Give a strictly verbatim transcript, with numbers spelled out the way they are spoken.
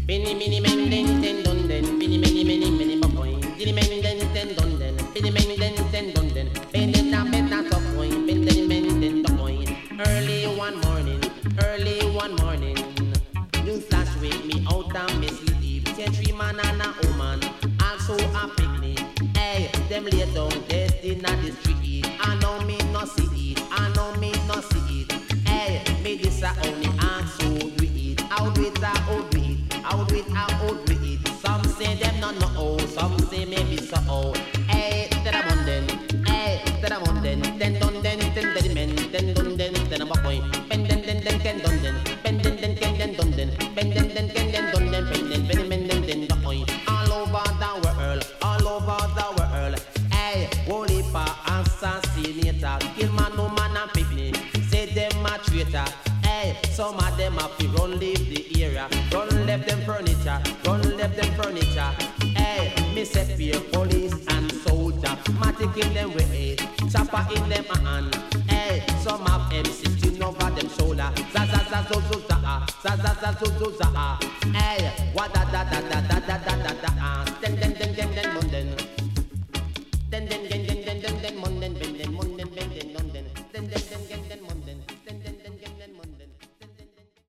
Mini mini men den den don den, mini mini mini mini boy. Mini men den den don den, mini men den den don den. Ben den da ben da top boy, ben den men den top boy. Early one morning, early one morning, news flash wake me out and me sleep. Ten three man and a woman, also a picnic. Hey, them lay down dead in the street. I know me no see it, I know me no see it. Hey, me this a only ask who do it, how do it, how do it. How do it, how do it? Some say them not know, some say maybe so. Hey, then I'm on then. Hey, then I'm on then. Then done then, then the men, then done then, then I'm a boy. Ben then then then can done then. Ben then then can then done then. Ben then then can then done then. Ben then ben men then then the boy. All over the world, all over the world. Hey, holy pa assassinator, kill man, no man and picnic. Say them a traitor. Hey, some of them have to run leave the area. Run left them furniture, run left them furniture. Hey, me set fear police and soldier. Matic in them way, chopper in them hand. Hey, some have M sixteen over them shoulder. Za za za zo zo za ah, za za za zo zo za ah. Hey, wa da da da da da da da da da ah. Den den den den den den den.